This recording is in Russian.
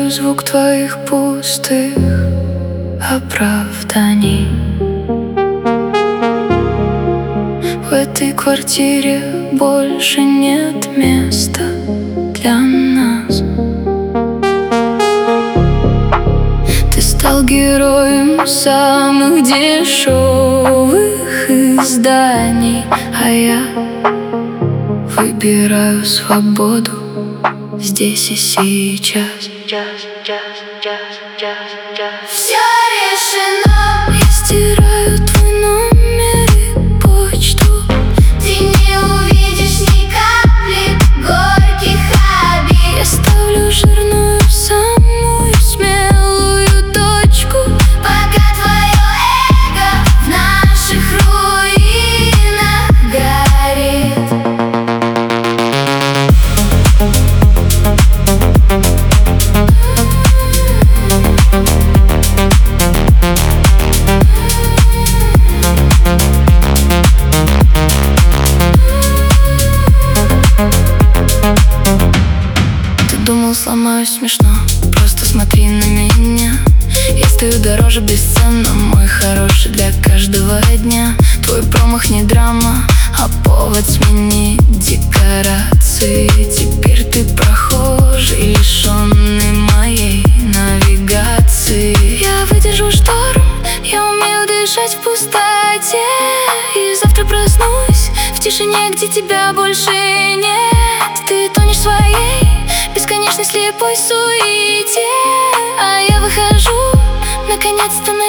слышу звук твоих пустых оправданий. В этой квартире больше нет места для нас. Ты стал героем самых дешевых изданий, а я выбираю свободу здесь и сейчас. Все решено. Я стираю твой номер и почту. Ты не увидишь ни капли горьких обид. Я ставлю жирную, самую смелую точку, пока твое эго в наших руинах горит. Думал, сломаюсь смешно, просто смотри на меня. Я стою дороже бесценно, мой хороший, для каждого дня. Твой промах не драма, а повод сменить декорации. Теперь ты прохожий, лишенный моей навигации. Я выдержу шторм, я умею дышать в пустоте. И завтра проснусь в тишине, где тебя больше нет. Ты тонешь в своей бесконечной слепой суете, а я выхожу наконец-то